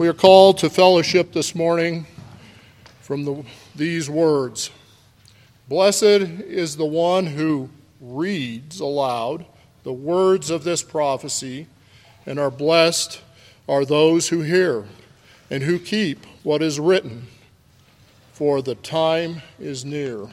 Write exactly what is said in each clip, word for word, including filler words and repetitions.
We are called to fellowship this morning from the, these words. Blessed is the one who reads aloud the words of this prophecy, and are blessed are those who hear and who keep what is written, for the time is near.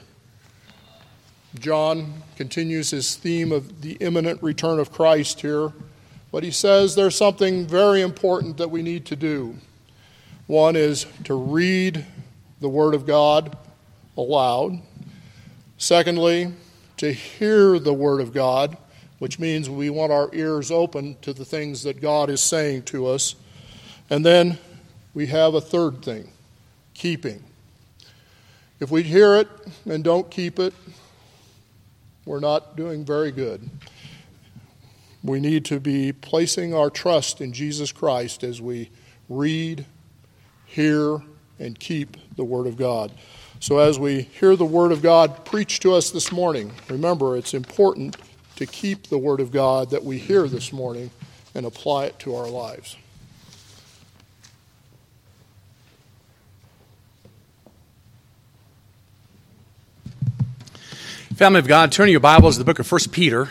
John continues his theme of the imminent return of Christ here, but he says there's something very important that we need to do. One is to read the Word of God aloud. Secondly, to hear the Word of God, which means we want our ears open to the things that God is saying to us. And then we have a third thing, keeping. If we hear it and don't keep it, we're not doing very good. We need to be placing our trust in Jesus Christ as we read, hear, and keep the Word of God. So as we hear the Word of God preached to us this morning, remember it's important to keep the Word of God that we hear this morning and apply it to our lives. Family of God, turn your Bibles to the book of First Peter.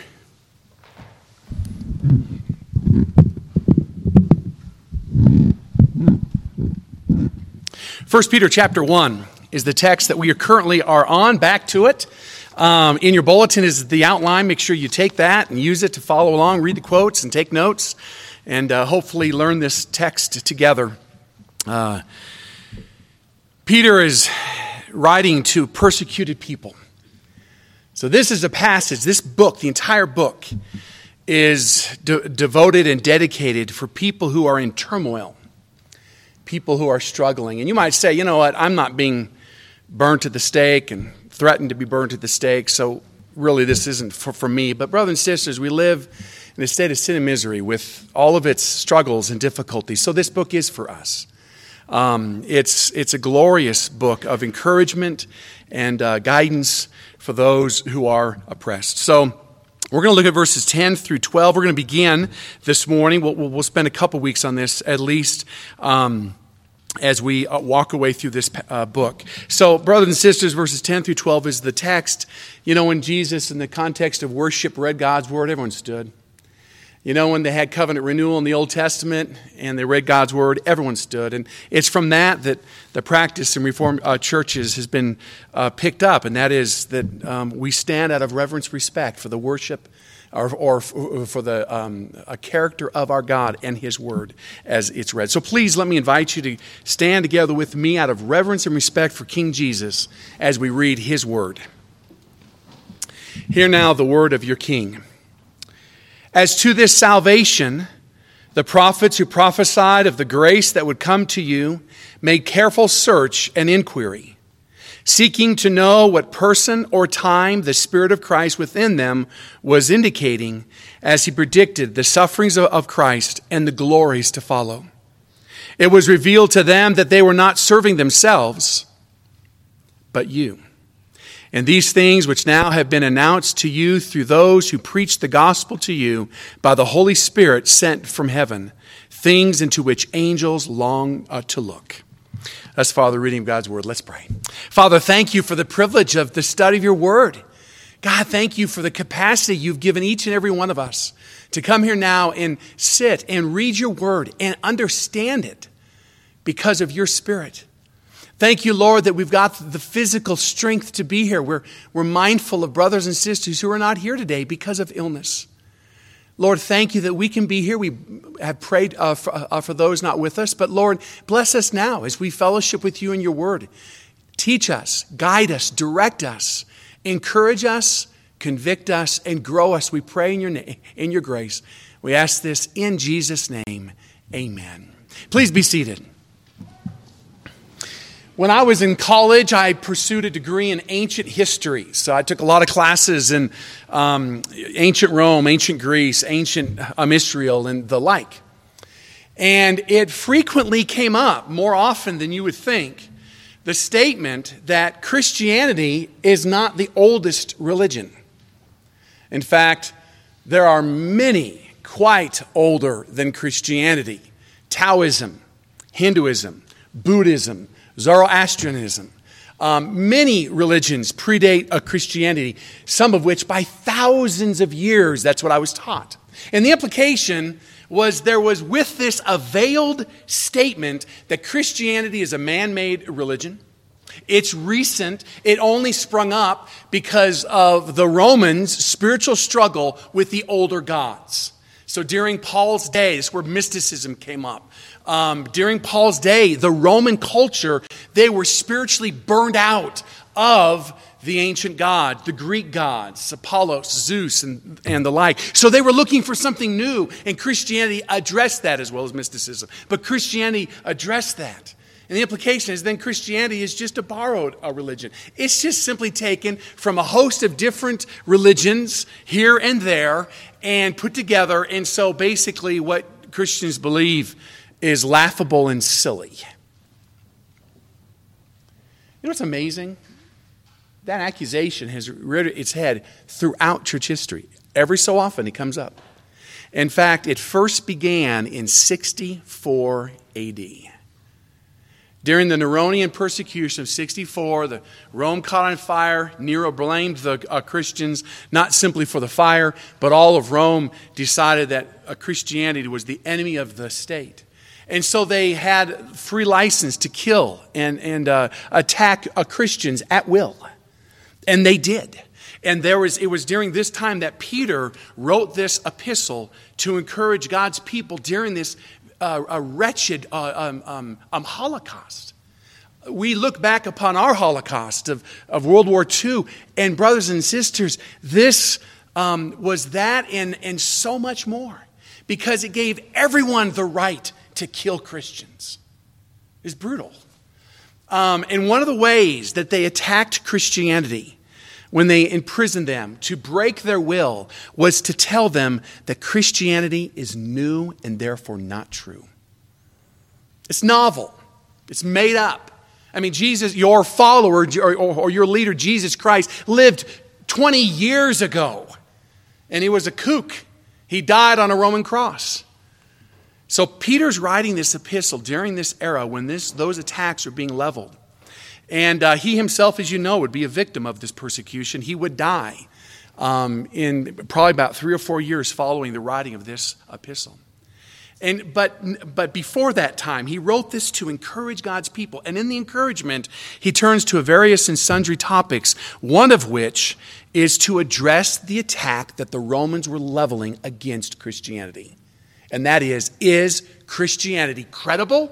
First Peter chapter one is the text that we are currently are on. Back to it. Um, in your bulletin is the outline. Make sure you take that and use it to follow along, read the quotes and take notes, and uh, hopefully learn this text together. Uh, Peter is writing to persecuted people. So this is a passage, this book, the entire book, is de- devoted and dedicated for people who are in turmoil, people who are struggling. And you might say, you know what, I'm not being burned at the stake and threatened to be burned at the stake, so really this isn't for, for me. But brothers and sisters, we live in a state of sin and misery with all of its struggles and difficulties. So this book is for us. Um, it's, it's a glorious book of encouragement and uh, guidance for those who are oppressed. So we're going to look at verses ten through twelve. We're going to begin this morning. We'll, we'll spend a couple weeks on this at least um, as we uh, walk away through this uh, book. So, brothers and sisters, verses ten through twelve is the text. You know, when Jesus, in the context of worship, read God's word, everyone stood. You know, when they had covenant renewal in the Old Testament and they read God's word, everyone stood. And it's from that that the practice in Reformed uh, churches has been uh, picked up, and that is that um, we stand out of reverence, respect for the worship or, or for the um, a character of our God and His word as it's read. So please let me invite you to stand together with me out of reverence and respect for King Jesus as we read His word. Hear now the word of your King. As to this salvation, the prophets who prophesied of the grace that would come to you made careful search and inquiry, seeking to know what person or time the Spirit of Christ within them was indicating as He predicted the sufferings of Christ and the glories to follow. It was revealed to them that they were not serving themselves, but you. And these things which now have been announced to you through those who preach the gospel to you by the Holy Spirit sent from heaven, things into which angels long uh, to look. That's Father, reading of God's word. Let's pray. Father, thank you for the privilege of the study of your word. God, thank you for the capacity you've given each and every one of us to come here now and sit and read your word and understand it because of your Spirit. Thank you, Lord, that we've got the physical strength to be here. We're, we're mindful of brothers and sisters who are not here today because of illness. Lord, thank you that we can be here. We have prayed uh, for, uh, for those not with us. But Lord, bless us now as we fellowship with you in your word. Teach us, guide us, direct us, encourage us, convict us, and grow us. We pray in your name, in your grace. We ask this in Jesus' name. Amen. Please be seated. When I was in college, I pursued a degree in ancient history. So I took a lot of classes in um, ancient Rome, ancient Greece, ancient um, Israel, and the like. And it frequently came up, more often than you would think, the statement that Christianity is not the oldest religion. In fact, there are many quite older than Christianity. Taoism, Hinduism, Buddhism, Zoroastrianism. Um, many religions predate uh, Christianity, some of which by thousands of years. That's what I was taught. And the implication was there was with this a veiled statement that Christianity is a man-made religion. It's recent. It only sprung up because of the Romans' spiritual struggle with the older gods. So during Paul's day, this is where mysticism came up. Um, during Paul's day, the Roman culture, they were spiritually burned out of the ancient gods, the Greek gods, Apollos, Zeus, and, and the like. So they were looking for something new, and Christianity addressed that as well as mysticism. But Christianity addressed that. And the implication is then Christianity is just a borrowed a religion. It's just simply taken from a host of different religions here and there and put together. And so basically what Christians believe is laughable and silly. You know what's amazing? That accusation has reared its head throughout church history. Every so often it comes up. In fact, it first began in sixty-four A D During the Neronian persecution of sixty-four, the Rome caught on fire. Nero blamed the uh, Christians, not simply for the fire, but all of Rome decided that uh, Christianity was the enemy of the state. And so they had free license to kill and, and uh, attack uh, Christians at will. And they did. And there was it was during this time that Peter wrote this epistle to encourage God's people during this Uh, a wretched uh, um, um, um, Holocaust. We look back upon our Holocaust of, of World War Two, and brothers and sisters, this um, was that and, and so much more, because it gave everyone the right to kill Christians. It's brutal. Um, and one of the ways that they attacked Christianity when they imprisoned them to break their will was to tell them that Christianity is new and therefore not true. It's novel. It's made up. I mean, Jesus, your follower or, or your leader, Jesus Christ, lived twenty years ago. And he was a kook. He died on a Roman cross. So Peter's writing this epistle during this era when this, those attacks are being leveled. And uh, he himself, as you know, would be a victim of this persecution. He would die um, in probably about three or four years following the writing of this epistle. And but but before that time, he wrote this to encourage God's people. And in the encouragement, he turns to various and sundry topics, one of which is to address the attack that the Romans were leveling against Christianity. And that is, is Christianity credible?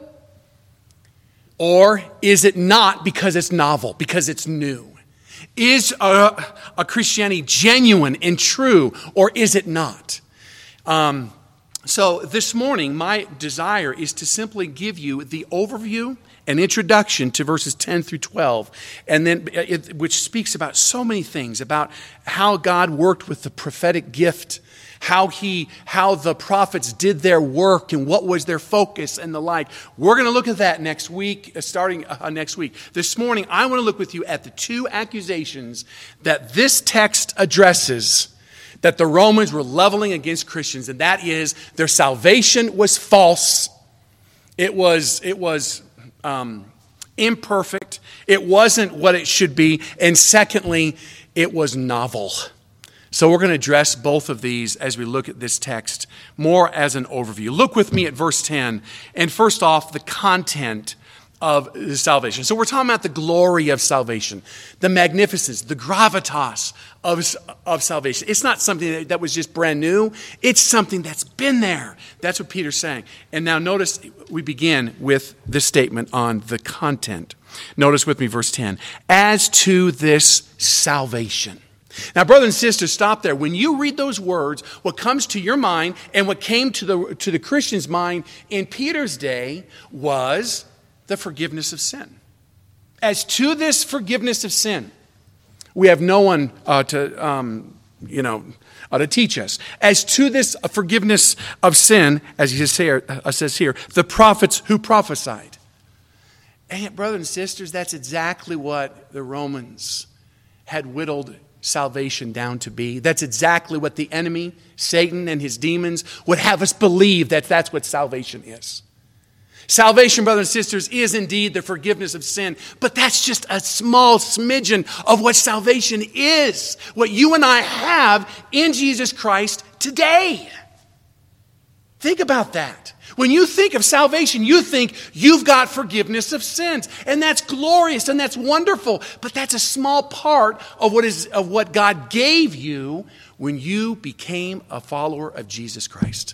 Or is it not because it's novel, because it's new? Is a, a Christianity genuine and true, or is it not? Um, so this morning, my desire is to simply give you the overview and introduction to verses ten through twelve, and then it, which speaks about so many things, about how God worked with the prophetic gift, how he, how the prophets did their work and what was their focus and the like. We're going to look at that next week, starting uh, next week. This morning, I want to look with you at the two accusations that this text addresses that the Romans were leveling against Christians, and that is their salvation was false. It was, it was um, imperfect. It wasn't what it should be. And secondly, it was novel. So we're going to address both of these as we look at this text more as an overview. Look with me at verse ten. And first off, the content of the salvation. So we're talking about the glory of salvation, the magnificence, the gravitas of, of salvation. It's not something that, that was just brand new. It's something that's been there. That's what Peter's saying. And now notice we begin with this statement on the content. Notice with me verse ten. As to this salvation. Now, brothers and sisters, stop there. When you read those words, what comes to your mind and what came to the, to the Christian's mind in Peter's day was the forgiveness of sin. As to this forgiveness of sin, we have no one uh, to, um, you know, uh, to teach us. As to this forgiveness of sin, as he says here, uh, says here, the prophets who prophesied. And brothers and sisters, that's exactly what the Romans had whittled salvation down to be. That's exactly what the enemy, Satan and his demons, would have us believe, that that's what salvation is. Salvation, brothers and sisters, is indeed the forgiveness of sin, but that's just a small smidgen of what salvation is, what you and I have in Jesus Christ today. Think about that. When you think of salvation, you think you've got forgiveness of sins, and that's glorious and that's wonderful, but that's a small part of what is of what God gave you when you became a follower of Jesus Christ.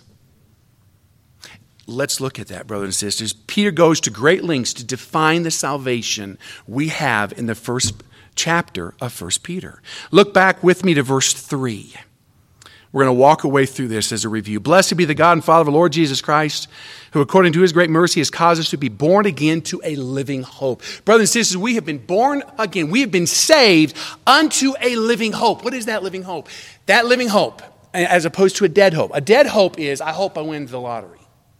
Let's look at that, brothers and sisters. Peter goes to great lengths to define the salvation we have in the first chapter of First Peter. Look back with me to verse three. We're going to walk away through this as a review. Blessed be the God and Father of our Lord Jesus Christ, who according to his great mercy has caused us to be born again to a living hope. Brothers and sisters, we have been born again. We have been saved unto a living hope. What is that living hope? That living hope, as opposed to a dead hope. A dead hope is, I hope I win the lottery.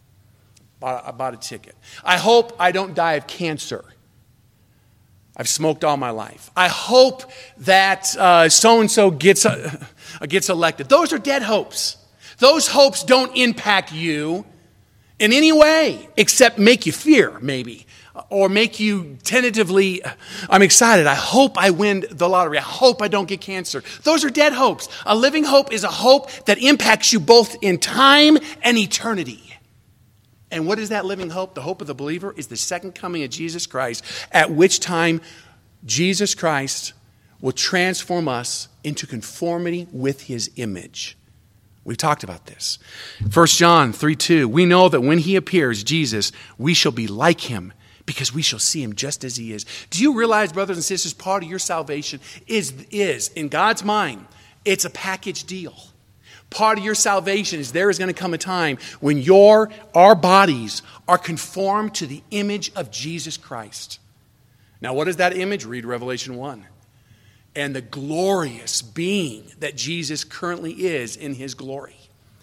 I bought a ticket. I hope I don't die of cancer. I've smoked all my life. I hope that uh, so-and-so gets, uh, gets elected. Those are dead hopes. Those hopes don't impact you in any way except make you fear, maybe, or make you tentatively, I'm excited. I hope I win the lottery. I hope I don't get cancer. Those are dead hopes. A living hope is a hope that impacts you both in time and eternity. And what is that living hope? The hope of the believer is the second coming of Jesus Christ, at which time Jesus Christ will transform us into conformity with his image. We've talked about this. First John three two, we know that when he appears, Jesus, we shall be like him because we shall see him just as he is. Do you realize, brothers and sisters, part of your salvation is, is in God's mind, it's a package deal. Part of your salvation is there is going to come a time when your, our bodies are conformed to the image of Jesus Christ. Now, what is that image? Read Revelation one. And the glorious being that Jesus currently is in his glory.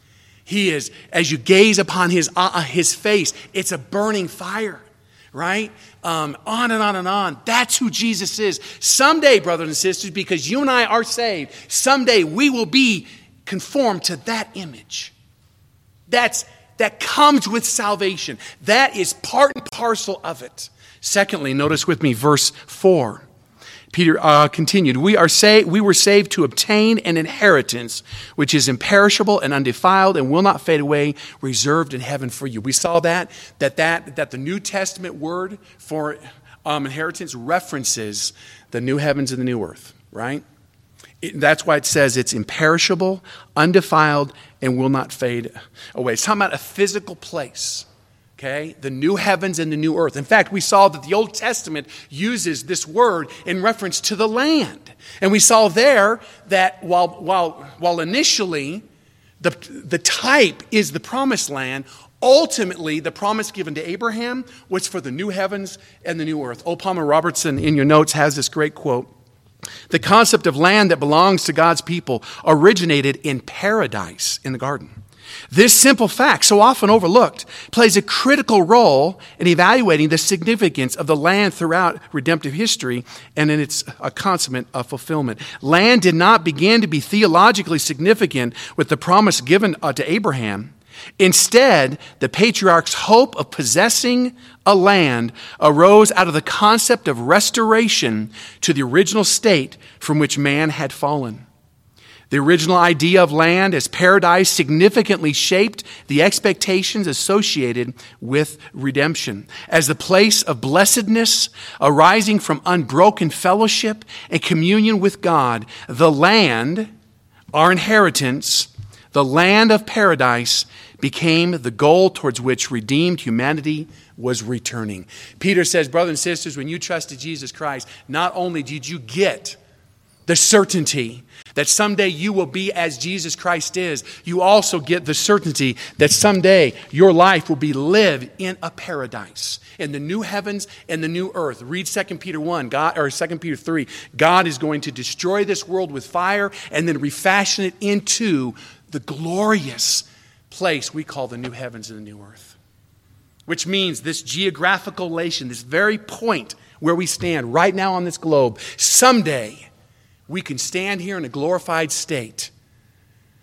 He is, as you gaze upon his, uh, his face, it's a burning fire, right? Um, on and on and on. That's who Jesus is. Someday, brothers and sisters, because you and I are saved, someday we will be conformed to that image. That's, that comes with salvation. That is part and parcel of it. Secondly, notice with me verse four. Peter uh, continued, we are saved, we were saved to obtain an inheritance which is imperishable and undefiled and will not fade away, reserved in heaven for you. We saw that, that, that, that the New Testament word for um, inheritance references the new heavens and the new earth, right? It, that's why it says it's imperishable, undefiled, and will not fade away. It's talking about a physical place, okay? The new heavens and the new earth. In fact, we saw that the Old Testament uses this word in reference to the land. And we saw there that while, while, while initially the, the type is the promised land, ultimately the promise given to Abraham was for the new heavens and the new earth. O. Palmer Robertson, in your notes, has this great quote. The concept of land that belongs to God's people originated in paradise in the garden. This simple fact, so often overlooked, plays a critical role in evaluating the significance of the land throughout redemptive history and in its uh, consummate uh, fulfillment. Land did not begin to be theologically significant with the promise given uh, to Abraham. Instead, the patriarch's hope of possessing a land arose out of the concept of restoration to the original state from which man had fallen. The original idea of land as paradise significantly shaped the expectations associated with redemption. As the place of blessedness arising from unbroken fellowship and communion with God, the land, our inheritance, the land of paradise, became the goal towards which redeemed humanity was returning. Peter says, brothers and sisters, when you trusted Jesus Christ, not only did you get the certainty that someday you will be as Jesus Christ is, you also get the certainty that someday your life will be lived in a paradise, in the new heavens and the new earth. Read Second Peter one, God, or Second Peter three. God is going to destroy this world with fire and then refashion it into the glorious place we call the new heavens and the new earth. Which means this geographical relation, this very point where we stand right now on this globe, someday we can stand here in a glorified state,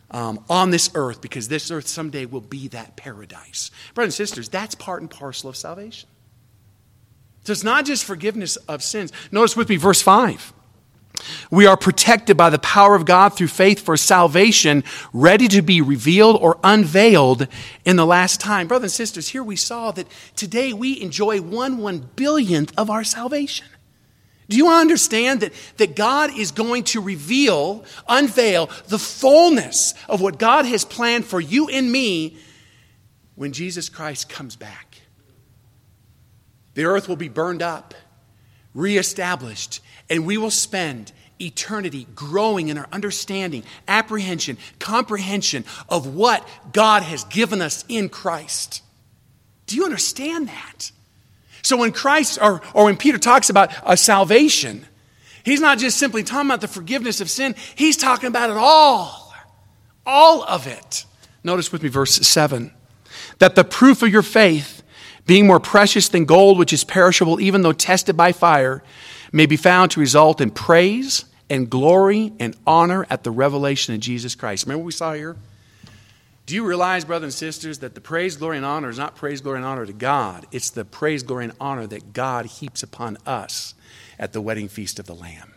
um, on this earth, because this earth someday will be that paradise. Brothers and sisters, that's part and parcel of salvation. So it's not just forgiveness of sins. Notice with me verse five. We are protected by the power of God through faith for salvation, ready to be revealed or unveiled in the last time. Brothers and sisters, here we saw that today we enjoy one one billionth of our salvation. Do you understand that, that God is going to reveal, unveil the fullness of what God has planned for you and me when Jesus Christ comes back? The earth will be burned up, reestablished, and we will spend eternity growing in our understanding, apprehension, comprehension of what God has given us in Christ. Do you understand that? So when Christ, or, or when Peter talks about a salvation, he's not just simply talking about the forgiveness of sin. He's talking about it all. All of it. Notice with me verse seven. That the proof of your faith, being more precious than gold, which is perishable, even though tested by fire, may be found to result in praise and glory and honor at the revelation of Jesus Christ. Remember what we saw here? Do you realize, brothers and sisters, that the praise, glory, and honor is not praise, glory, and honor to God. It's the praise, glory, and honor that God heaps upon us at the wedding feast of the Lamb.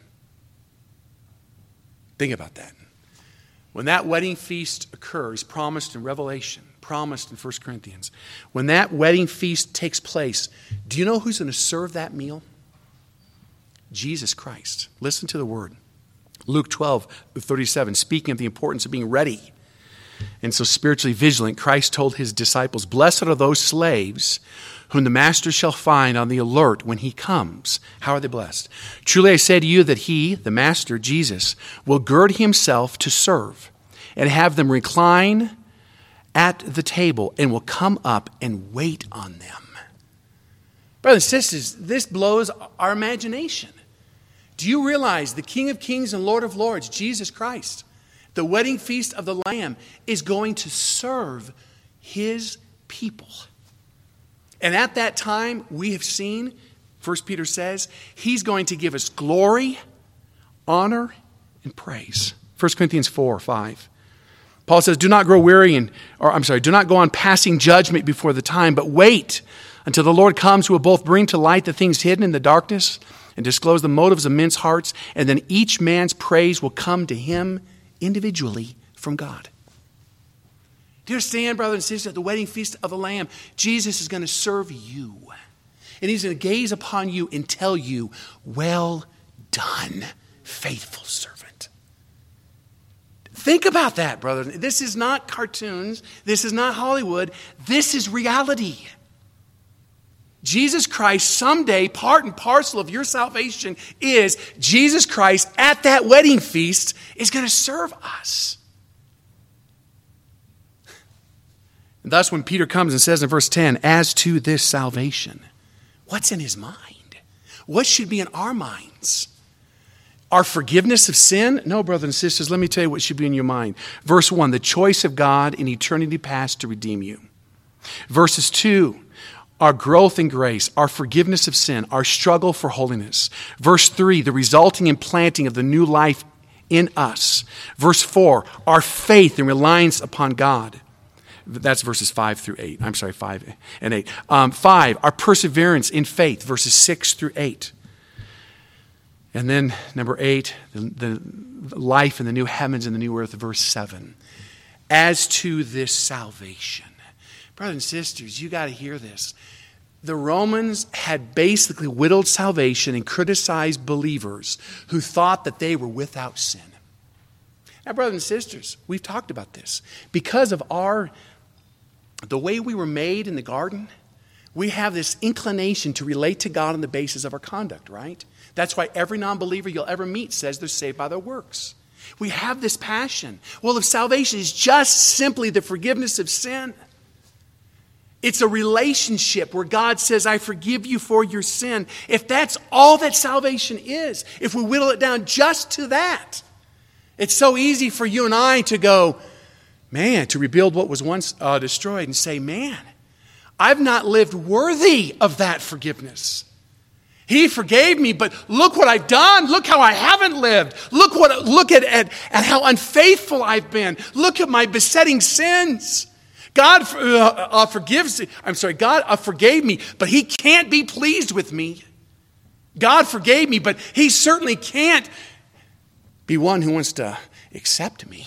Think about that. When that wedding feast occurs, promised in Revelation, promised in First Corinthians, when that wedding feast takes place, do you know who's going to serve that meal? Jesus Christ. Listen to the word. Luke twelve, thirty-seven, speaking of the importance of being ready and so spiritually vigilant, Christ told his disciples, blessed are those slaves whom the master shall find on the alert when he comes. How are they blessed? Truly I say to you that he, the master, Jesus, will gird himself to serve and have them recline at the table and will come up and wait on them. Brothers and sisters, this blows our imagination. Do you realize the King of Kings and Lord of Lords, Jesus Christ, the wedding feast of the Lamb, is going to serve his people? And at that time, we have seen, First Peter says, he's going to give us glory, honor, and praise. First Corinthians four, five. Paul says, do not grow weary, and, or I'm sorry, do not go on passing judgment before the time, but wait until the Lord comes, who will both bring to light the things hidden in the darkness and disclose the motives of men's hearts, and then each man's praise will come to him individually from God. Do you understand, brothers and sisters, at the wedding feast of the Lamb, Jesus is going to serve you. And he's going to gaze upon you and tell you, well done, faithful servant. Think about that, brother. This is not cartoons. This is not Hollywood. This is reality. Jesus Christ, someday, part and parcel of your salvation is Jesus Christ at that wedding feast is going to serve us. And thus, when Peter comes and says in verse ten, as to this salvation, what's in his mind? What should be in our minds? Our forgiveness of sin? No, brothers and sisters, let me tell you what should be in your mind. Verse one, the choice of God in eternity past to redeem you. Verses two, our growth in grace, our forgiveness of sin, our struggle for holiness. Verse three, the resulting implanting of the new life in us. Verse four, our faith and reliance upon God. That's verses five through eight. I'm sorry, five and eight. Um, five, our perseverance in faith, verses six through eight. And then number eight, the, the life in the new heavens and the new earth, verse seven. As to this salvation. Brothers and sisters, you got to hear this. The Romans had basically whittled salvation and criticized believers who thought that they were without sin. Now, brothers and sisters, we've talked about this. Because of our, the way we were made in the garden, we have this inclination to relate to God on the basis of our conduct, right? That's why every non-believer you'll ever meet says they're saved by their works. We have this passion. Well, if salvation is just simply the forgiveness of sin, it's a relationship where God says, I forgive you for your sin. If that's all that salvation is, if we whittle it down just to that, it's so easy for you and I to go, man, to rebuild what was once uh, destroyed and say, man, I've not lived worthy of that forgiveness. He forgave me, but look what I've done. Look how I haven't lived. Look what look at, at, at how unfaithful I've been. Look at my besetting sins. God uh, uh, forgives, I'm sorry, God uh, forgave me, but he can't be pleased with me. God forgave me, but he certainly can't be one who wants to accept me.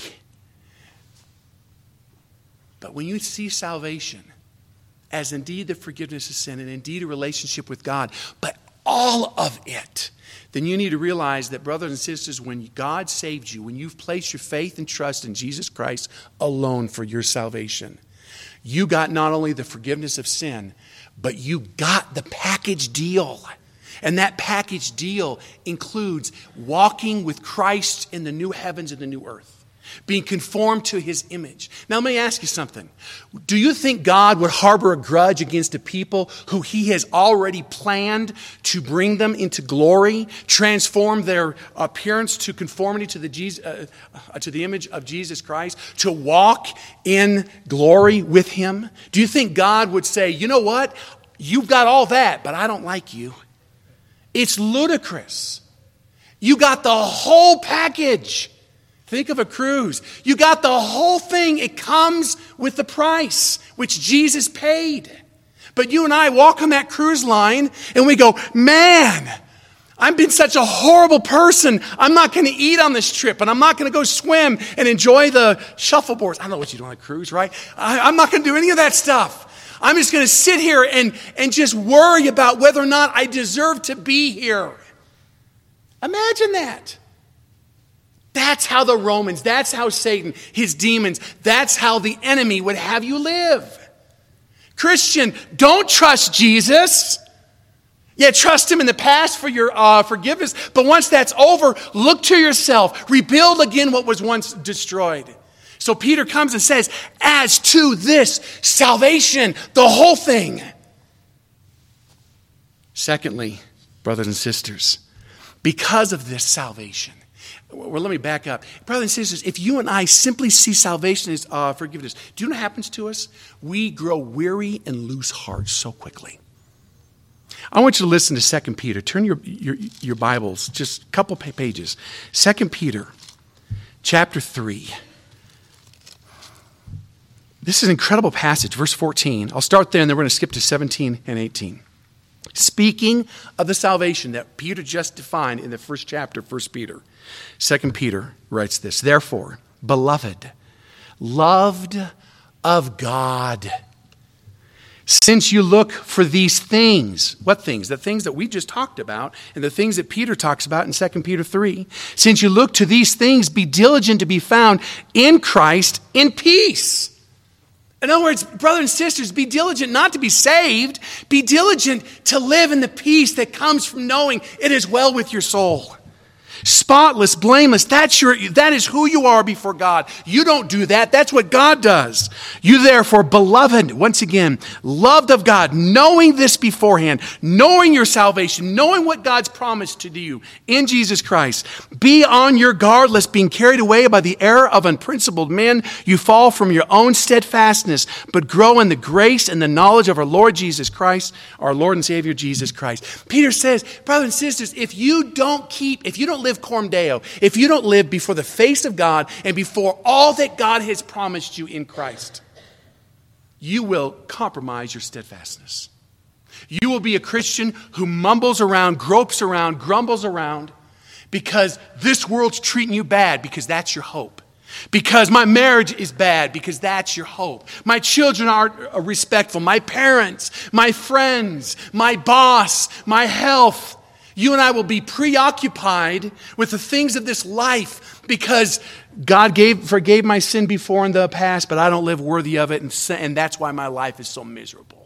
But when you see salvation as indeed the forgiveness of sin and indeed a relationship with God, but all of it, then you need to realize that, brothers and sisters, when God saved you, when you've placed your faith and trust in Jesus Christ alone for your salvation, you got not only the forgiveness of sin, but you got the package deal. And that package deal includes walking with Christ in the new heavens and the new earth, being conformed to his image. Now, let me ask you something. Do you think God would harbor a grudge against a people who he has already planned to bring them into glory, transform their appearance to conformity to the, Jesus, uh, to the image of Jesus Christ, to walk in glory with him? Do you think God would say, you know what? You've got all that, but I don't like you. It's ludicrous. You got the whole package. Think of a cruise. You got the whole thing. It comes with the price, which Jesus paid. But you and I walk on that cruise line and we go, man, I've been such a horrible person. I'm not going to eat on this trip, and I'm not going to go swim and enjoy the shuffleboards. I don't know what you do on a cruise, right? I, I'm not going to do any of that stuff. I'm just going to sit here and, and just worry about whether or not I deserve to be here. Imagine that. That's how the Romans, that's how Satan, his demons, that's how the enemy would have you live. Christian, don't trust Jesus. Yeah, trust him in the past for your uh, forgiveness. But once that's over, look to yourself. Rebuild again what was once destroyed. So Peter comes and says, as to this salvation, the whole thing. Secondly, brothers and sisters, because of this salvation, well, let me back up. Brothers and sisters, if you and I simply see salvation as uh, forgiveness, do you know what happens to us? We grow weary and lose heart so quickly. I want you to listen to Second Peter. Turn your, your, your Bibles, just a couple pages. Second Peter, chapter three. This is an incredible passage, verse fourteen. I'll start there and then we're going to skip to seventeen and eighteen. Speaking of the salvation that Peter just defined in the first chapter of First Peter, Second Peter writes this, therefore, beloved, loved of God, since you look for these things, what things? The things that we just talked about and the things that Peter talks about in Second Peter three. Since you look to these things, be diligent to be found in Christ in peace. In other words, brothers and sisters, be diligent not to be saved. Be diligent to live in the peace that comes from knowing it is well with your soul. Spotless, blameless, that's your, that is who you are before God. You don't do that. That's what God does. You therefore, beloved, once again, loved of God, knowing this beforehand, knowing your salvation, knowing what God's promised to you in Jesus Christ, be on your guard lest being carried away by the error of unprincipled men, you fall from your own steadfastness, but grow in the grace and the knowledge of our Lord Jesus Christ, our Lord and Savior Jesus Christ. Peter says, brothers and sisters, if you don't keep, if you don't live Coram Deo, if you don't live before the face of God and before all that God has promised you in Christ, you will compromise your steadfastness. You will be a Christian who mumbles around, gropes around, grumbles around because this world's treating you bad because that's your hope. Because my marriage is bad because that's your hope. My children aren't respectful. My parents, my friends, my boss, my health. You and I will be preoccupied with the things of this life because God gave, forgave my sin before in the past, but I don't live worthy of it, and, and that's why my life is so miserable.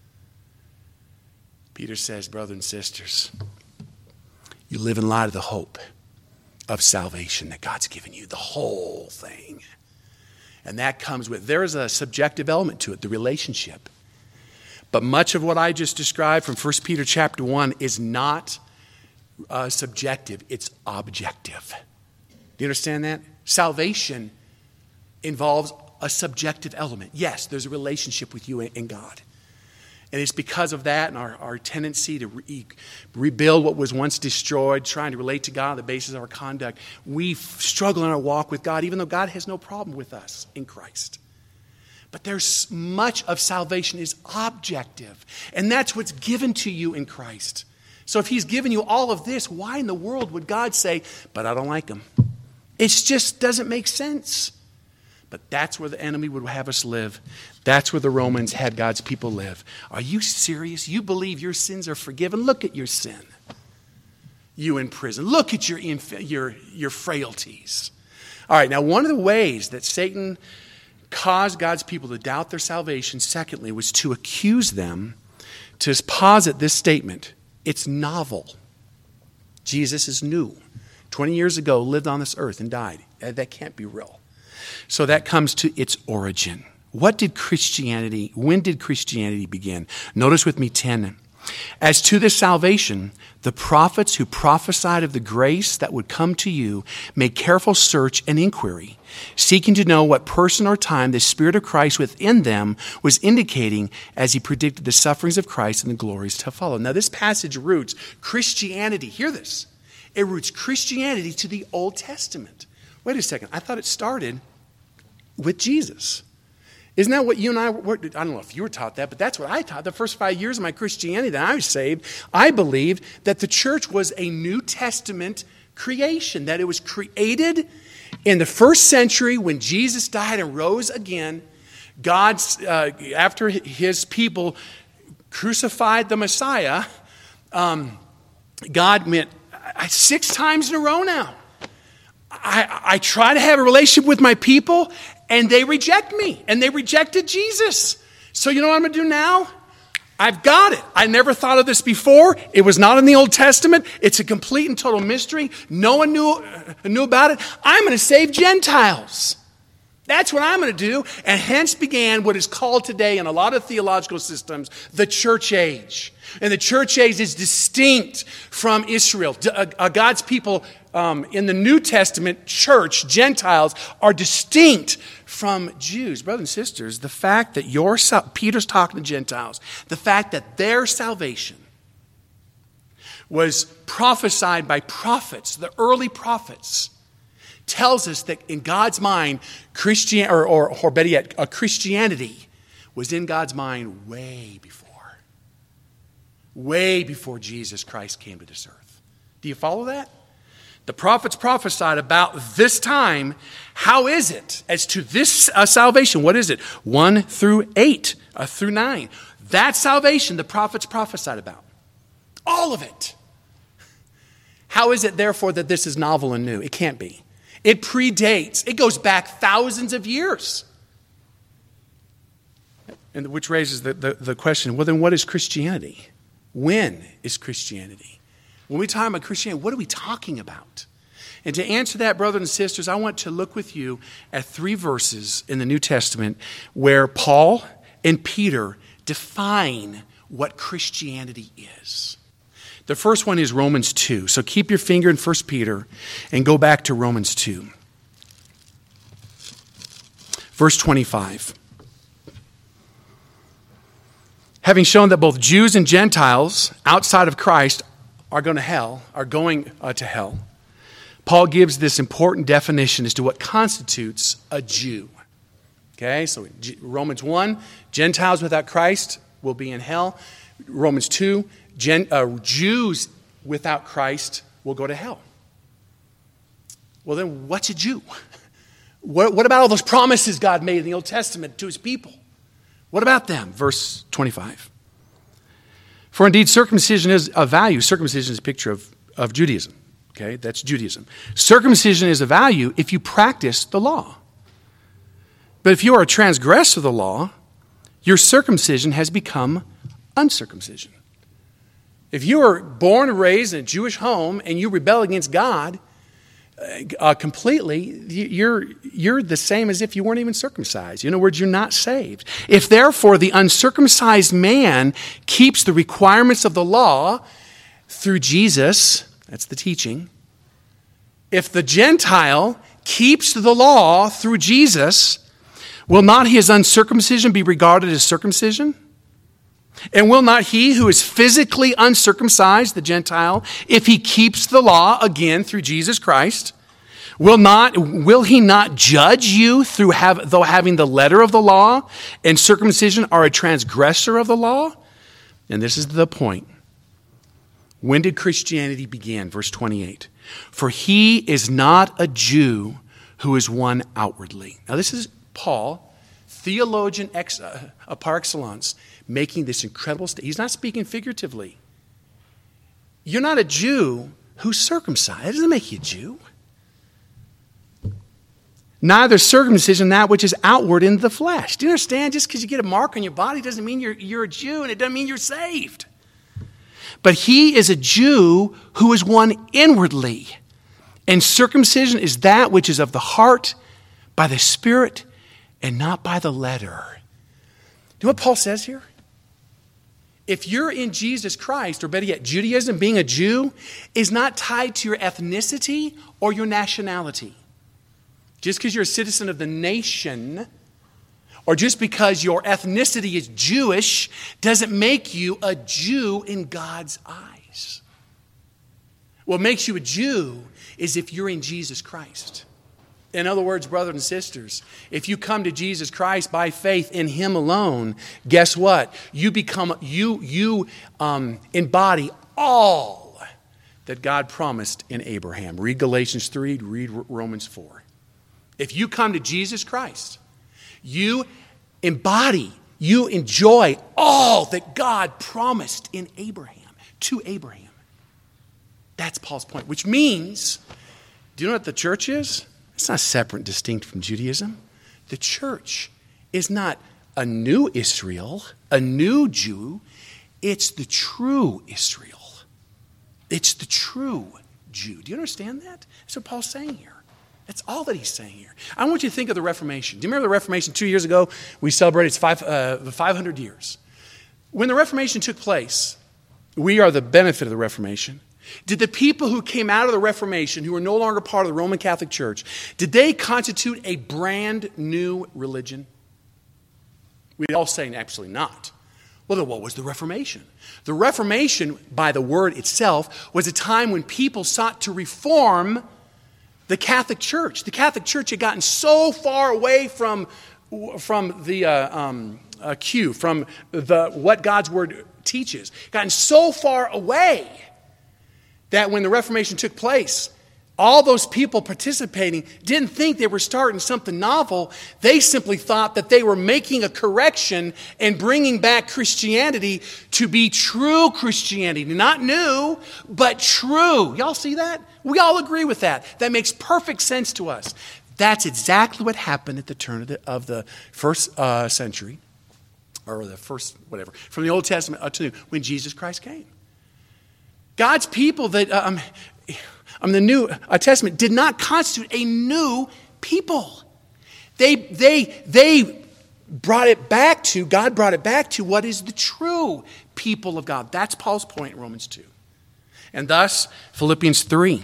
Peter says, brothers and sisters, you live in light of the hope of salvation that God's given you, the whole thing. And that comes with, there is a subjective element to it, the relationship. But much of what I just described from First Peter chapter one is not Uh, subjective, it's objective. Do you understand that? Salvation involves a subjective element. Yes, there's a relationship with you and God. And it's because of that and our, our tendency to re- rebuild what was once destroyed, trying to relate to God on the basis of our conduct. We struggle in our walk with God, even though God has no problem with us in Christ. But there's much of salvation is objective. And that's what's given to you in Christ. So if he's given you all of this, why in the world would God say, but I don't like him? It just doesn't make sense. But that's where the enemy would have us live. That's where the Romans had God's people live. Are you serious? You believe your sins are forgiven? Look at your sin. You in prison. Look at your, your, your frailties. All right, now one of the ways that Satan caused God's people to doubt their salvation, secondly, was to accuse them, to posit this statement. It's novel. Jesus is new. twenty years ago, lived on this earth and died. That can't be real. So that comes to its origin. What did Christianity, when did Christianity begin? Notice with me ten. As to this salvation, the prophets who prophesied of the grace that would come to you made careful search and inquiry, seeking to know what person or time the Spirit of Christ within them was indicating as he predicted the sufferings of Christ and the glories to follow. Now this passage roots Christianity, hear this, it roots Christianity to the Old Testament. Wait a second, I thought it started with Jesus. Isn't that what you and I were? I don't know if you were taught that, but that's what I taught. The first five years of my Christianity that I was saved, I believed that the church was a New Testament creation, that it was created in the first century when Jesus died and rose again. God, uh, after his people crucified the Messiah, um, God meant I, six times in a row now. I, I try to have a relationship with my people, and they reject me, and they rejected Jesus. So you know what I'm going to do now? I've got it. I never thought of this before. It was not in the Old Testament. It's a complete and total mystery. No one knew, uh, knew about it. I'm going to save Gentiles. That's what I'm going to do. And hence began what is called today in a lot of theological systems, the church age. And the church age is distinct from Israel. God's people um, in the New Testament church, Gentiles, are distinct from Jews. Brothers and sisters, the fact that your, Peter's talking to Gentiles, the fact that their salvation was prophesied by prophets, the early prophets, tells us that in God's mind, Christian, or, or, or better yet, a Christianity was in God's mind way before. Way before Jesus Christ came to this earth. Do you follow that? The prophets prophesied about this time. How is it as to this uh, salvation? What is it? One through eight, uh, through nine. That salvation the prophets prophesied about. All of it. How is it, therefore, that this is novel and new? It can't be. It predates. It goes back thousands of years. And which raises the, the, the question, well, then what is Christianity? When is Christianity? When we talk about Christianity, what are we talking about? And to answer that, brothers and sisters, I want to look with you at three verses in the New Testament where Paul and Peter define what Christianity is. The first one is Romans two. So keep your finger in First Peter and go back to Romans two. Verse twenty-five. Having shown that both Jews and Gentiles outside of Christ are going to hell, are going uh, to hell, Paul gives this important definition as to what constitutes a Jew. Okay, so Romans one, Gentiles without Christ will be in hell. Romans two, Gen, uh, Jews without Christ will go to hell. Well, then what's a Jew? What, what about all those promises God made in the Old Testament to his people? What about them? Verse twenty-five. For indeed, circumcision is a value. Circumcision is a picture of, of Judaism. Okay, that's Judaism. Circumcision is a value if you practice the law. But if you are a transgressor of the law, your circumcision has become uncircumcision. If you are born and raised in a Jewish home and you rebel against God uh, completely, you're, you're the same as if you weren't even circumcised. In other words, you're not saved. If therefore the uncircumcised man keeps the requirements of the law through Jesus, that's the teaching. If the Gentile keeps the law through Jesus, will not his uncircumcision be regarded as circumcision? And will not he who is physically uncircumcised, the Gentile, if he keeps the law, again through Jesus Christ, will not will he not judge you through have, though having the letter of the law and circumcision are a transgressor of the law? And this is the point. When did Christianity begin? Verse twenty-eight. For he is not a Jew who is one outwardly. Now this is Paul, theologian ex, uh, par excellence, making this incredible statement. He's not speaking figuratively. You're not a Jew who's circumcised. That doesn't make you a Jew. Neither circumcision that which is outward in the flesh. Do you understand? Just because you get a mark on your body doesn't mean you're, you're a Jew, and it doesn't mean you're saved. But he is a Jew who is one inwardly. And circumcision is that which is of the heart by the Spirit and not by the letter. Do you know what Paul says here? If you're in Jesus Christ, or better yet, Judaism, being a Jew, is not tied to your ethnicity or your nationality. Just because you're a citizen of the nation, or just because your ethnicity is Jewish, doesn't make you a Jew in God's eyes. What makes you a Jew is if you're in Jesus Christ. In other words, brothers and sisters, if you come to Jesus Christ by faith in Him alone, guess what? You become you you um, embody all that God promised in Abraham. Read Galatians three. Read Romans four. If you come to Jesus Christ, you embody, you enjoy all that God promised in Abraham to Abraham. That's Paul's point. Which means, do you know what the church is? It's not separate and distinct from Judaism. The church is not a new Israel, a new Jew. It's the true Israel. It's the true Jew. Do you understand that? That's what Paul's saying here. That's all that he's saying here. I want you to think of the Reformation. Do you remember the Reformation two years ago? We celebrated its five, uh, five hundred years. When the Reformation took place, we are the benefit of the Reformation. Did the people who came out of the Reformation, who were no longer part of the Roman Catholic Church, did they constitute a brand new religion? We'd all say absolutely not. Well, then what was the Reformation? The Reformation, by the word itself, was a time when people sought to reform the Catholic Church. The Catholic Church had gotten so far away from, from the uh, um, uh, Q, from the what God's Word teaches, gotten so far away that when the Reformation took place, all those people participating didn't think they were starting something novel. They simply thought that they were making a correction and bringing back Christianity to be true Christianity. Not new, but true. Y'all see that? We all agree with that. That makes perfect sense to us. That's exactly what happened at the turn of the, of the first uh, century, or the first, whatever, from the Old Testament up to new, when Jesus Christ came. God's people that um, um, the New Testament did not constitute a new people. They, they, they brought it back to, God brought it back to what is the true people of God. That's Paul's point in Romans two. And thus, Philippians three.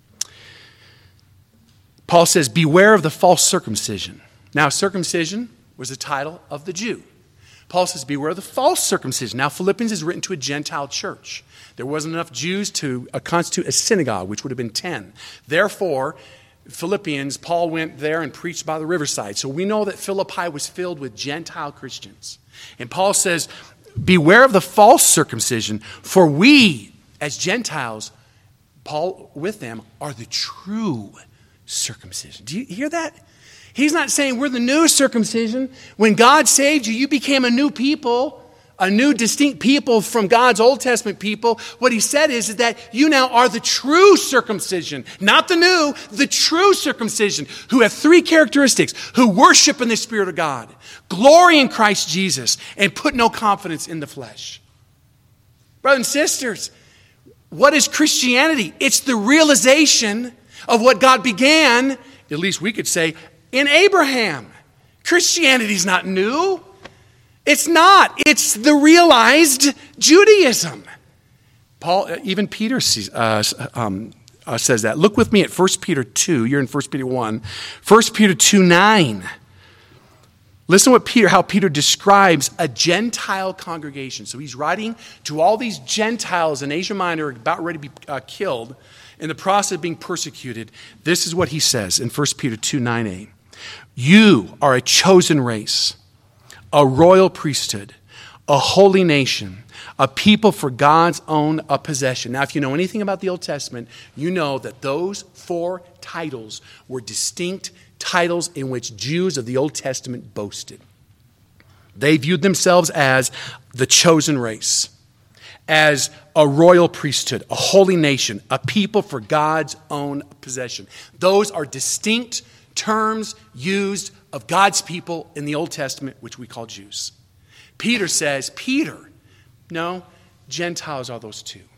Paul says, beware of the false circumcision. Now, circumcision was the title of the Jew. Paul says, beware of the false circumcision. Now, Philippians is written to a Gentile church. There wasn't enough Jews to uh, constitute a synagogue, which would have been ten. Therefore, Philippians, Paul went there and preached by the riverside. So we know that Philippi was filled with Gentile Christians. And Paul says, beware of the false circumcision, for we, as Gentiles, Paul with them, are the true circumcision. Do you hear that? He's not saying we're the new circumcision. When God saved you, you became a new people, a new distinct people from God's Old Testament people. What he said is, is that you now are the true circumcision, not the new, the true circumcision, who have three characteristics: who worship in the Spirit of God, glory in Christ Jesus, and put no confidence in the flesh. Brothers and sisters, what is Christianity? It's the realization of what God began, at least we could say, in Abraham. Christianity's not new. It's not. It's the realized Judaism. Paul, even Peter sees, uh, um, uh, says that. Look with me at First Peter two. You're in First Peter one. First Peter two nine. Listen to what Peter, how Peter describes a Gentile congregation. So he's writing to all these Gentiles in Asia Minor about ready to be uh, killed in the process of being persecuted. This is what he says in First Peter two, nine a. You are a chosen race, a royal priesthood, a holy nation, a people for God's own a possession. Now, if you know anything about the Old Testament, you know that those four titles were distinct titles in which Jews of the Old Testament boasted. They viewed themselves as the chosen race, as a royal priesthood, a holy nation, a people for God's own possession. Those are distinct terms used of God's people in the Old Testament, which we call Jews. Peter says, Peter, no, Gentiles are those too.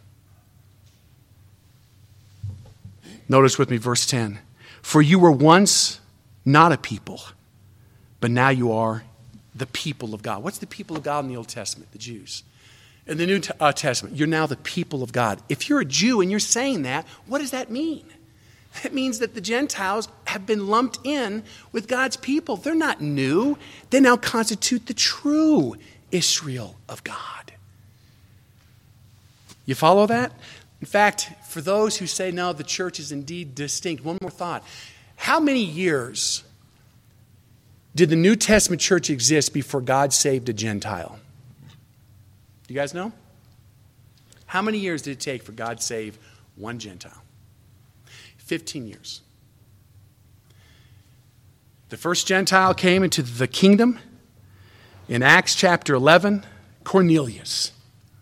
Notice with me verse ten. For you were once not a people, but now you are the people of God. What's the people of God in the Old Testament? The Jews. In the New uh, Testament, you're now the people of God. If you're a Jew and you're saying that, what does that mean? It means that the Gentiles have been lumped in with God's people. They're not new. They now constitute the true Israel of God. You follow that? In fact, for those who say, no, the church is indeed distinct, one more thought. How many years did the New Testament church exist before God saved a Gentile? Do you guys know? How many years did it take for God to save one Gentile? Fifteen years. The first Gentile came into the kingdom in Acts chapter eleven, Cornelius.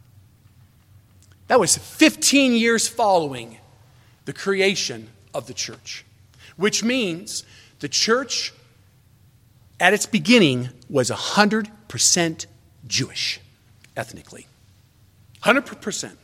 That was fifteen years following the creation of the church, which means the church at its beginning was one hundred percent Jewish, ethnically. one hundred percent.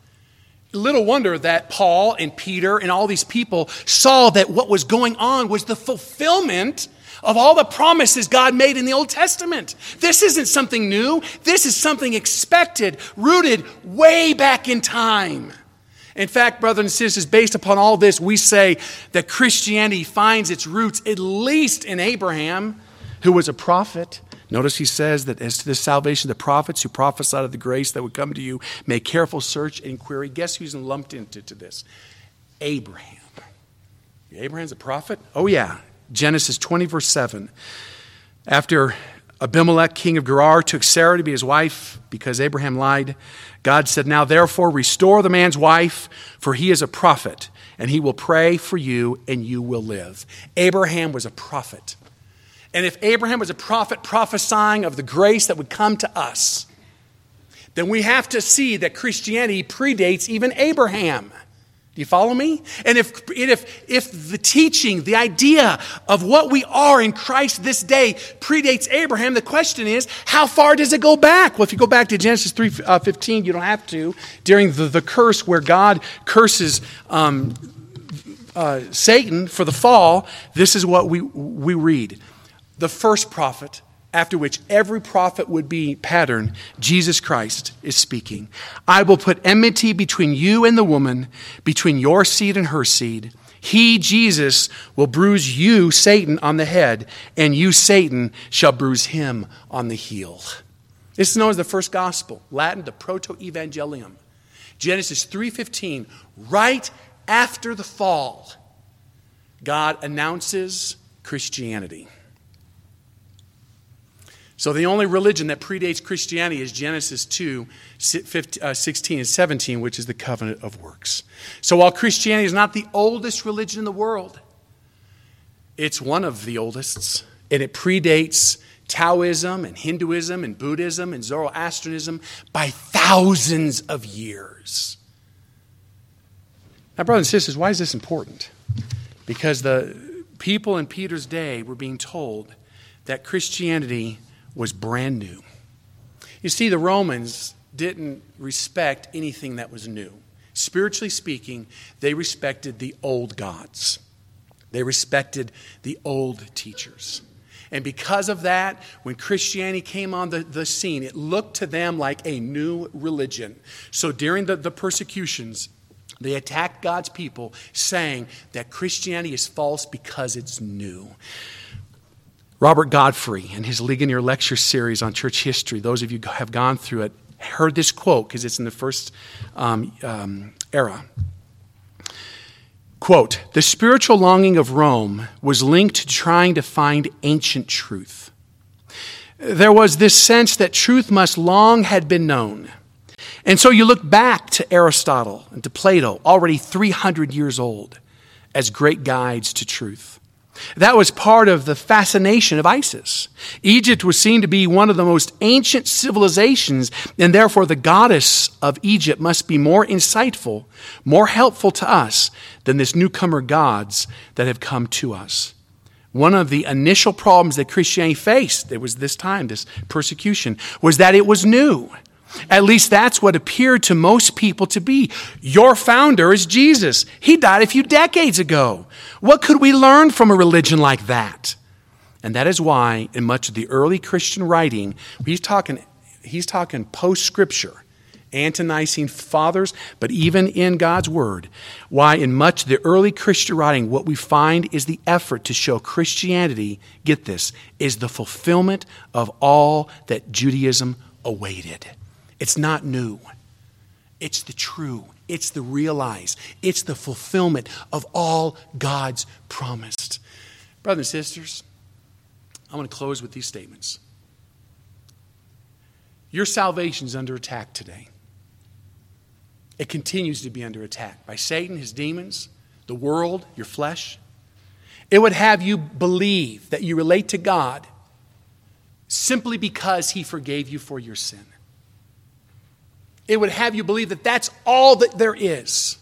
Little wonder that Paul and Peter and all these people saw that what was going on was the fulfillment of all the promises God made in the Old Testament. This isn't something new. This is something expected, rooted way back in time. In fact, brothers and sisters, based upon all this, we say that Christianity finds its roots at least in Abraham, who was a prophet. Notice he says that as to the salvation, the prophets who prophesied of the grace that would come to you, make careful search and inquiry. Guess who's lumped into to this? Abraham. Abraham's a prophet? Oh yeah. Genesis twenty verse seven. After Abimelech, king of Gerar, took Sarah to be his wife because Abraham lied, God said, now therefore restore the man's wife, for he is a prophet, and he will pray for you and you will live. Abraham was a prophet. And if Abraham was a prophet prophesying of the grace that would come to us, then we have to see that Christianity predates even Abraham. Do you follow me? And if, if, if the teaching, the idea of what we are in Christ this day predates Abraham, the question is, how far does it go back? Well, if you go back to Genesis three fifteen, you don't have to. During the, the curse where God curses um, uh, Satan for the fall, this is what we, we read. The first prophet, after which every prophet would be patterned, Jesus Christ is speaking. I will put enmity between you and the woman, between your seed and her seed. He, Jesus, will bruise you, Satan, on the head, and you, Satan, shall bruise him on the heel. This is known as the first gospel, Latin, the proto-evangelium. Genesis three fifteen, right after the fall, God announces Christianity. So the only religion that predates Christianity is Genesis two, sixteen and seventeen, which is the covenant of works. So while Christianity is not the oldest religion in the world, it's one of the oldest, and it predates Taoism and Hinduism and Buddhism and Zoroastrianism by thousands of years. Now, brothers and sisters, why is this important? Because the people in Peter's day were being told that Christianity was brand new. You see, the Romans didn't respect anything that was new. Spiritually speaking, they respected the old gods. They respected the old teachers. And because of that, when Christianity came on the, the scene, it looked to them like a new religion. So during the, the persecutions, they attacked God's people, saying that Christianity is false because it's new. Robert Godfrey, in his Ligonier Lecture Series on church history, those of you who have gone through it, heard this quote because it's in the first um, um, era. Quote, "The spiritual longing of Rome was linked to trying to find ancient truth. There was this sense that truth must long had been known. And so you look back to Aristotle and to Plato, already three hundred years old, as great guides to truth. That was part of the fascination of Isis. Egypt was seen to be one of the most ancient civilizations, and therefore the goddess of Egypt must be more insightful, more helpful to us than this newcomer gods that have come to us. One of the initial problems that Christianity faced, there was this time, this persecution, was that it was new. At least that's what appeared to most people to be. Your founder is Jesus. He died a few decades ago. What could we learn from a religion like that? And that is why in much of the early Christian writing, he's talking, he's talking post-scripture, ante-Nicene fathers, but even in God's Word, why in much of the early Christian writing, what we find is the effort to show Christianity, get this, is the fulfillment of all that Judaism awaited. It's not new. It's the true. It's the realized. It's the fulfillment of all God's promised. Brothers and sisters, I want to close with these statements. Your salvation is under attack today. It continues to be under attack by Satan, his demons, the world, your flesh. It would have you believe that you relate to God simply because he forgave you for your sin. It would have you believe that that's all that there is.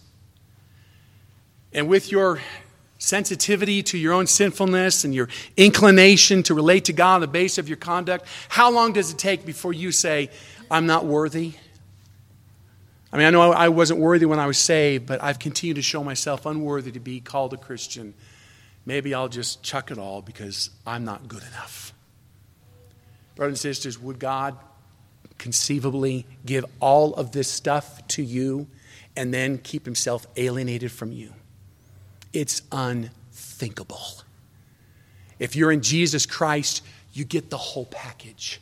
And with your sensitivity to your own sinfulness and your inclination to relate to God on the basis of your conduct, how long does it take before you say, I'm not worthy? I mean, I know I wasn't worthy when I was saved, but I've continued to show myself unworthy to be called a Christian. Maybe I'll just chuck it all because I'm not good enough. Brothers and sisters, would God conceivably give all of this stuff to you and then keep himself alienated from you? It's unthinkable. If you're in Jesus Christ, you get the whole package.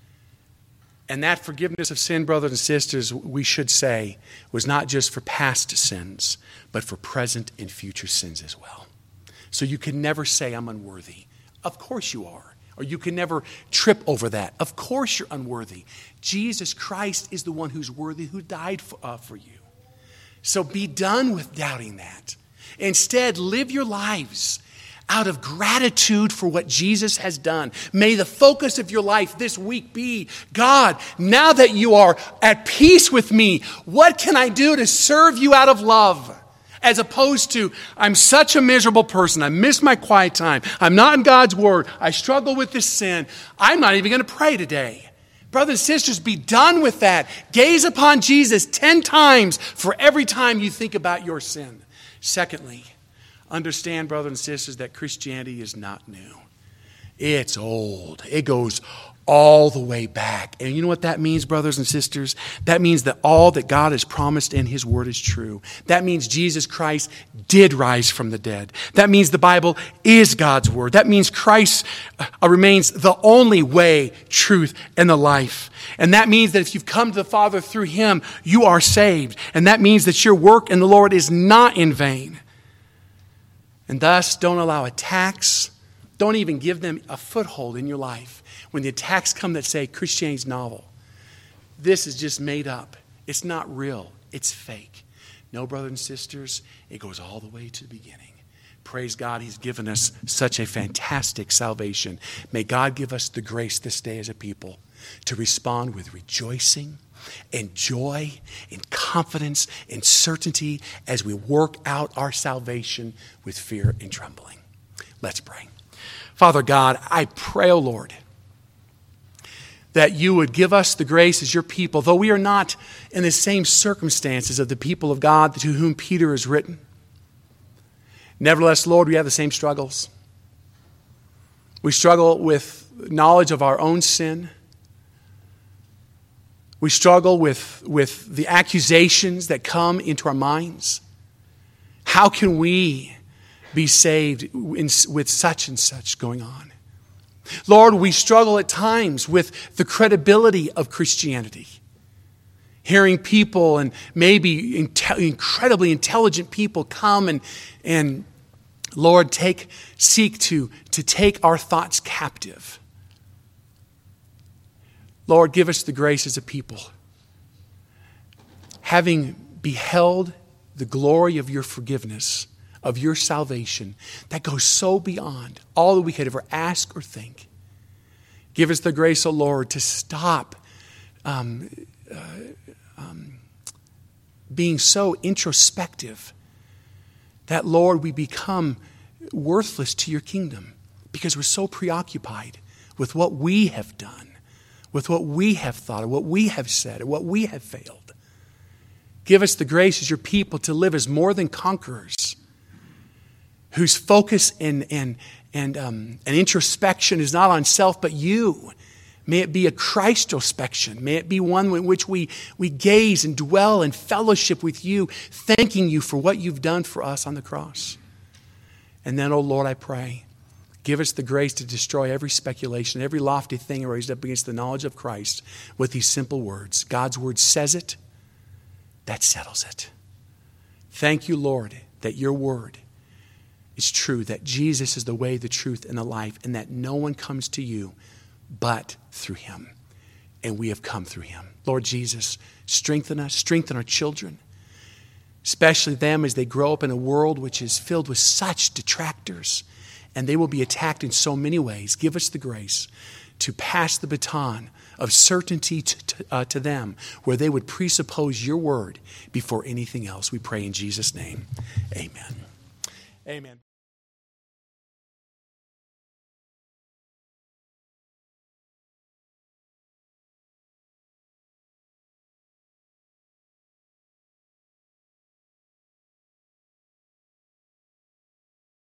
And that forgiveness of sin, brothers and sisters, we should say, was not just for past sins, but for present and future sins as well. So you can never say, I'm unworthy. Of course you are. Or you can never trip over that. Of course you're unworthy. Jesus Christ is the one who's worthy, who died for, uh, for you. So be done with doubting that. Instead, live your lives out of gratitude for what Jesus has done. May the focus of your life this week be, God, now that you are at peace with me, what can I do to serve you out of love? As opposed to, I'm such a miserable person. I miss my quiet time. I'm not in God's Word. I struggle with this sin. I'm not even going to pray today. Brothers and sisters, be done with that. Gaze upon Jesus ten times for every time you think about your sin. Secondly, understand, brothers and sisters, that Christianity is not new. It's old. It goes all the way back. And you know what that means, brothers and sisters? That means that all that God has promised in his word is true. That means Jesus Christ did rise from the dead. That means the Bible is God's word. That means Christ uh, remains the only way, truth, and the life. And that means that if you've come to the Father through him, you are saved. And that means that your work in the Lord is not in vain. And thus, don't allow attacks, don't even give them a foothold in your life. When the attacks come that say Christianity's novel, this is just made up. It's not real. It's fake. No, brothers and sisters, it goes all the way to the beginning. Praise God, he's given us such a fantastic salvation. May God give us the grace this day as a people to respond with rejoicing and joy and confidence and certainty as we work out our salvation with fear and trembling. Let's pray. Father God, I pray, O Lord, that you would give us the grace as your people, though we are not in the same circumstances of the people of God to whom Peter is written. Nevertheless, Lord, we have the same struggles. We struggle with knowledge of our own sin. We struggle with, with the accusations that come into our minds. How can we be saved in, with such and such going on? Lord, we struggle at times with the credibility of Christianity. Hearing people and maybe inte- incredibly intelligent people come and, and Lord, take, seek to, to take our thoughts captive. Lord, give us the grace as a people. Having beheld the glory of your forgiveness, of your salvation, that goes so beyond all that we could ever ask or think. Give us the grace, O Lord, to stop um, uh, um, being so introspective that, Lord, we become worthless to your kingdom because we're so preoccupied with what we have done, with what we have thought, or what we have said, or what we have failed. Give us the grace as your people to live as more than conquerors, whose focus and, and, and, um, and introspection is not on self but you. May it be a Christospection. May it be one in which we, we gaze and dwell in fellowship with you, thanking you for what you've done for us on the cross. And then, oh Lord, I pray, give us the grace to destroy every speculation, every lofty thing raised up against the knowledge of Christ with these simple words. God's word says it, that settles it. Thank you, Lord, that your word is true, that Jesus is the way, the truth, and the life, and that no one comes to you but through him. And we have come through him. Lord Jesus, strengthen us, strengthen our children, especially them as they grow up in a world which is filled with such detractors, and they will be attacked in so many ways. Give us the grace to pass the baton of certainty to, to, uh, to them, where they would presuppose your word before anything else. We pray in Jesus' name. Amen. Amen.